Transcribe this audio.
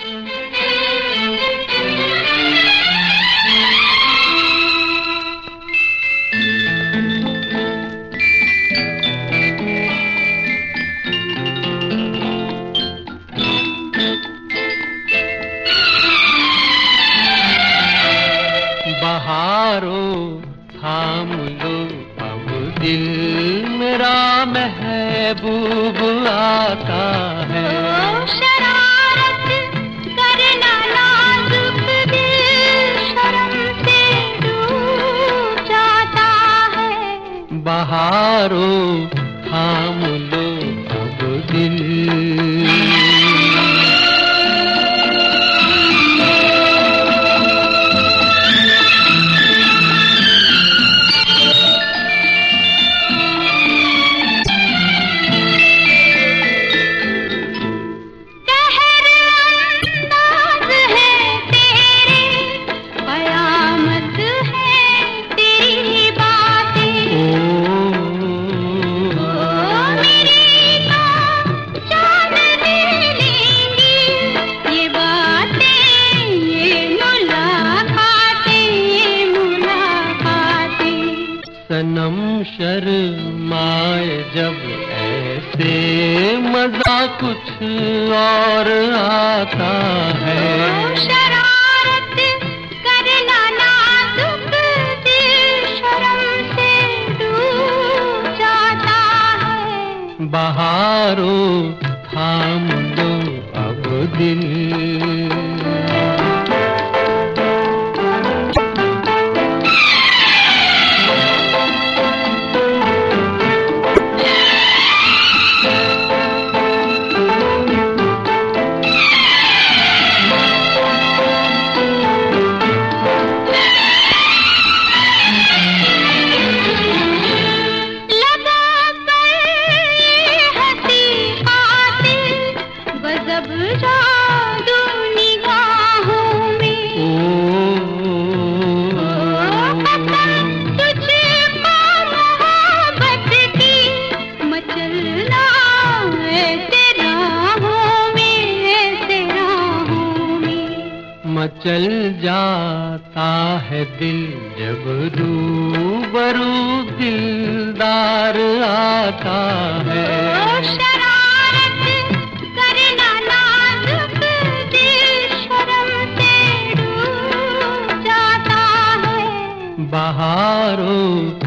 बहारो थाम लो अब दिल मेरा महबूब आता है। शरारत करना नाजुक दिल शर्म से डूब जाता है। बहारो थाम लो अब दिल। सनम शर्माए जब ऐसे मजा कुछ और आता है। शरारत करना नाजुक दिल शर्म से डूब जाता है। बहारो थाम लो अब दिल। जादू निगाहों में तुझको मोहब्बत की मचलना ऐसे राहों में मचल जाता है दिल जब रूबरू दिलदार आता है। बहारो